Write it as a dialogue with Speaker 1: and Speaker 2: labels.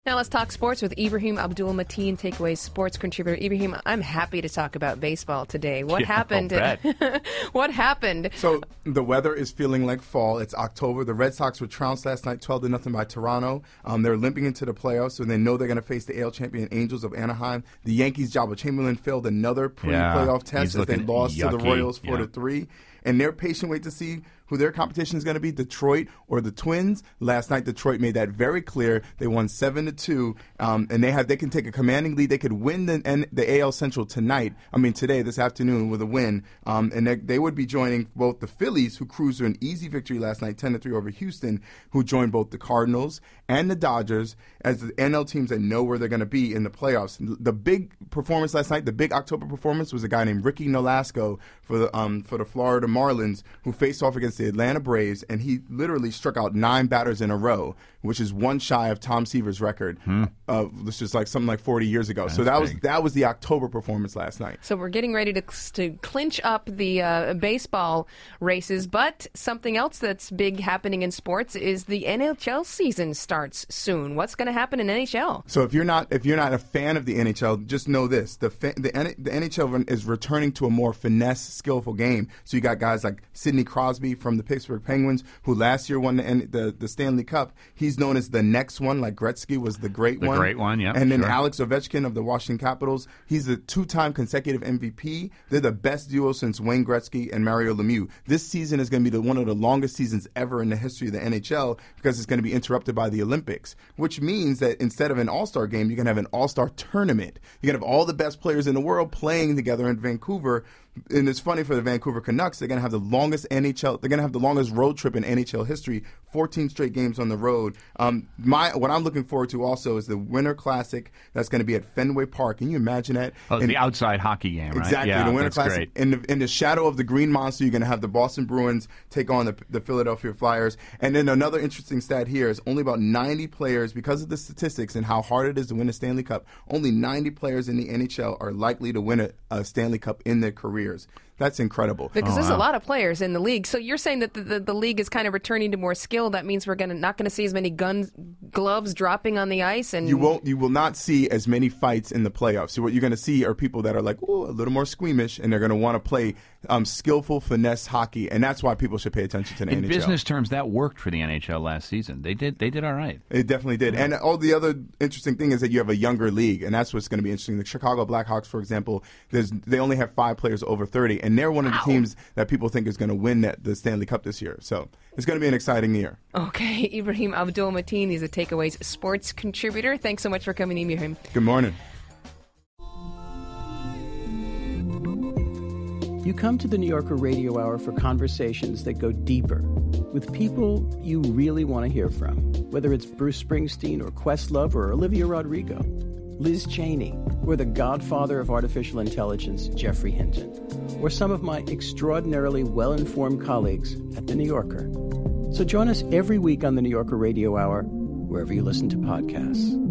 Speaker 1: Now let's talk sports with Ibrahim Abdul-Mateen, Takeaway sports contributor. Ibrahim, I'm happy to talk about baseball today. What happened? What happened?
Speaker 2: So the weather is feeling like fall. It's October. The Red Sox were trounced last night 12-0 by Toronto. They're limping into the playoffs, so they know they're going to face the AL champion Angels of Anaheim. The Yankees' Jabba Chamberlain failed another pre-playoff test as they lost to the Royals 4-3. And they're patient wait to see who their competition is going to be, Detroit or the Twins. Last night, Detroit made that very clear. They won 7-2, and they can take a commanding lead. They could win the AL Central today, this afternoon, with a win. And they would be joining both the Phillies, who cruised to an easy victory last night, 10-3 over Houston, who joined both the Cardinals and the Dodgers as the NL teams that know where they're going to be in the playoffs. The big performance last night, the big October performance, was a guy named Ricky Nolasco for the Florida Marlins, who faced off against the Atlanta Braves, and he literally struck out 9 batters in a row, which is one shy of Tom Seaver's record. This is like something like 40 years ago.
Speaker 3: That's
Speaker 2: so
Speaker 3: big.
Speaker 2: that was the October performance last night.
Speaker 1: So we're getting ready to clinch up the baseball races, but something else that's big happening in sports is the NHL season starts soon. What's going to happen in NHL?
Speaker 2: So if you're not a fan of the NHL, just know this: the NHL is returning to a more finesse, skillful game. So you got guys like Sidney Crosby from the Pittsburgh Penguins, who last year won the Stanley Cup. He's known as the next one, like Gretzky was the great one.
Speaker 3: The great one, yeah.
Speaker 2: And then
Speaker 3: sure.
Speaker 2: Alex Ovechkin of the Washington Capitals, he's the 2-time consecutive MVP. They're the best duo since Wayne Gretzky and Mario Lemieux. This season is going to be one of the longest seasons ever in the history of the NHL because it's going to be interrupted by the Olympics, which means that instead of an all-star game, you can have an all-star tournament. You can have all the best players in the world playing together in Vancouver. And it's funny for the Vancouver Canucks, they're going to have the longest road trip in NHL history, 14 straight games on the road. What I'm looking forward to also is the Winter Classic that's going to be at Fenway Park. Can you imagine that?
Speaker 3: Oh, the outside hockey game, right?
Speaker 2: Exactly.
Speaker 3: Yeah,
Speaker 2: the Winter
Speaker 3: that's
Speaker 2: Classic.
Speaker 3: great.
Speaker 2: In the shadow of the Green Monster, you're going to have the Boston Bruins take on the Philadelphia Flyers. And then another interesting stat here is only about 90 players, because of the statistics and how hard it is to win a Stanley Cup, only 90 players in the NHL are likely to win a Stanley Cup in their careers. That's incredible.
Speaker 1: Because there's a lot of players in the league. So you're saying that the league is kind of returning to more skill. That means we're not going to see as many gloves dropping on the ice. And
Speaker 2: you will not see as many fights in the playoffs. So what you're going to see are people that are like, ooh, a little more squeamish, and they're going to want to play skillful finesse hockey, and that's why people should pay attention to the NHL.
Speaker 3: In business terms, that worked for the NHL last season. They did all right.
Speaker 2: It definitely did. And all the other interesting thing is that you have a younger league, and that's what's going to be interesting. The Chicago Blackhawks, for example, they only have 5 players over 30, and they're one of the teams that people think is going to win the Stanley Cup this year. So it's going to be an exciting year.
Speaker 1: Okay, Ibrahim Abdul-Mateen, he's a Takeaways sports contributor. Thanks so much for coming, Ibrahim.
Speaker 2: Good morning.
Speaker 4: You come to the New Yorker Radio Hour for conversations that go deeper with people you really want to hear from, whether it's Bruce Springsteen or Questlove or Olivia Rodrigo, Liz Cheney, or the godfather of artificial intelligence, Geoffrey Hinton, or some of my extraordinarily well-informed colleagues at The New Yorker. So join us every week on the New Yorker Radio Hour, wherever you listen to podcasts.